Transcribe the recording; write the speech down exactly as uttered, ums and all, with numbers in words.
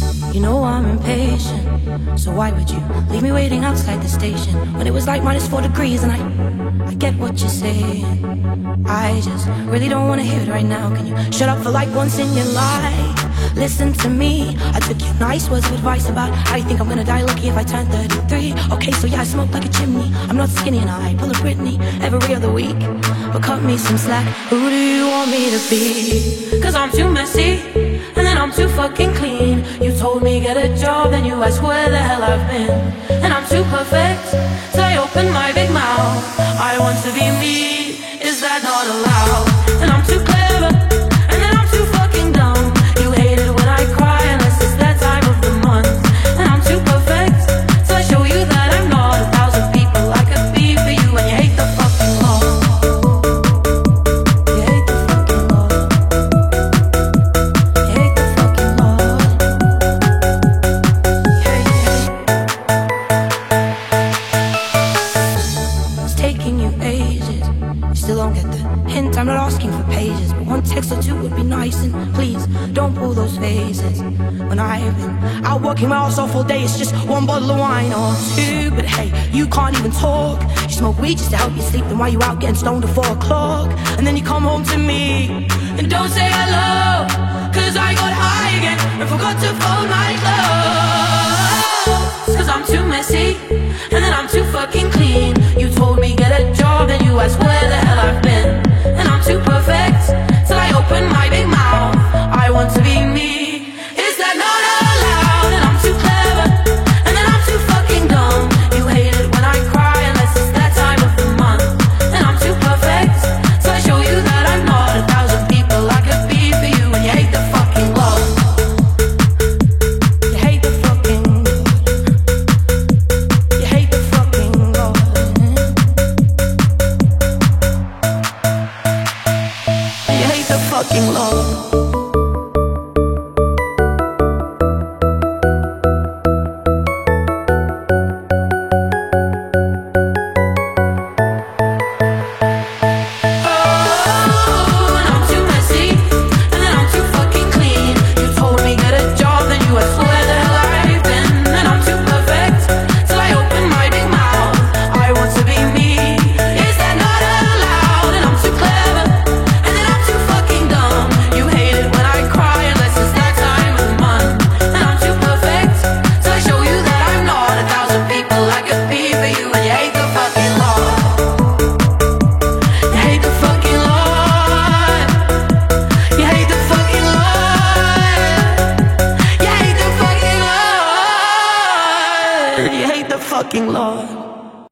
You know I'm impatient, so why would you leave me waiting outside the station when it was like minus four degrees? And I, I get what you're saying. I just really don't wanna hear it right now. Can you shut up for like once in your life? Listen to me. I took your nice words of advice about how you think I'm gonna die lucky if I turn thirty-three. Okay, so yeah, I smoke like a chimney. I'm not skinny and I pull a Britney every other week. But cut me some slack. Who do you want me to be? Cause I'm too messy, and then I'm too fucking clean. You told me get a job, then you asked where the hell I've been. And I'm too perfect, so I open my big mouth. I want to be me, is that not allowed? And I'm too clever, and then I'm too fucking dumb. You hate it when I cry unless it's that time of the month. And I'm too perfect, so I show you that I'm not a thousand people I could be for you. And you hate the fucking law. You hate the fucking law. You hate the fucking law. Yeah, yeah. It's taking you ages. You still don't get the hint. I'm not asking for pages, but one text or two would be nice. And please don't pull those faces when I've been out working my ass off all day. It's just one bottle of wine or two, but hey, you can't even talk. You smoke weed just to help you sleep, then why you out getting stoned at four o'clock? And then you come home to me and don't say hello, cause I got high again and forgot to fold my clothes. Cause I'm too messy, and then I'm too fucking clean. You told me get a job, then you asked where the hell I've been. And I'm too perfect, till I open my big mouth. I want to be me, is that not allowed? And I'm too clever, and then I'm too fucking dumb. You hate it when I cry unless it's that time of the month. And I'm too perfect, so I show you that I'm not a thousand people I could be for you. And you hate the fucking law. You hate the fucking law. You hate the fucking law. You hate the fucking law. You hate the fucking law.